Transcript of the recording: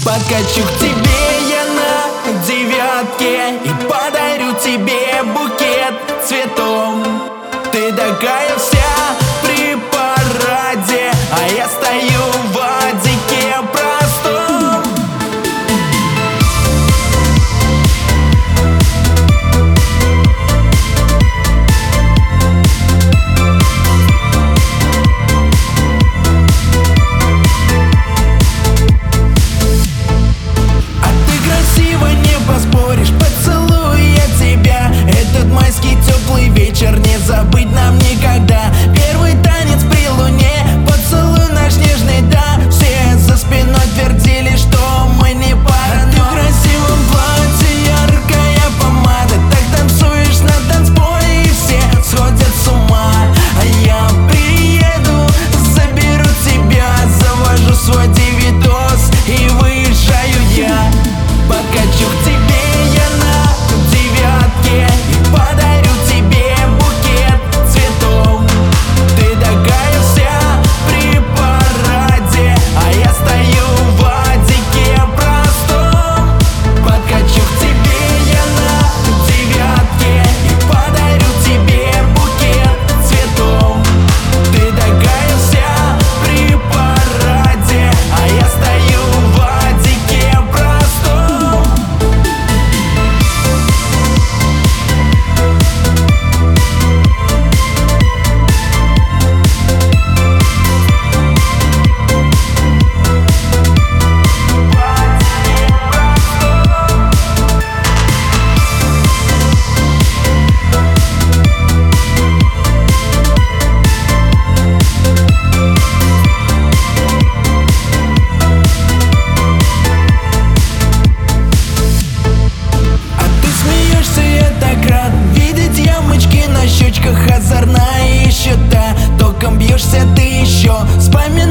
Подкачу к тебе я на девятке и подарю тебе букет цветов. Ты такая вся при параде, а я стою в адике простом. А ты красиво, не поспоришь, поцелую я тебя. Этот майский теплый вечер не забыть нам никогда. Первый танец при луне, поцелуй наш нежный, да. Все за спиной твердили, что мы не пара, но в красивом платье яркая помада. Так танцуешь на танцполе и все сходят с ума. А я приеду, заберу тебя, завожу свой девитос и выезжаю я. Подкачу к тебе я на девятке и подарю тебе букет цветов. Ты такая вся при параде, а я стою в адике простом. Подкачу к тебе я на девятке и подарю тебе букет цветов. Ты такая вся при параде, а я стою в адике простом. А ты смеешься, я так рад видеть ямочки на щечках, озорная и еще та. Током бьешься ты еще, вспоминай.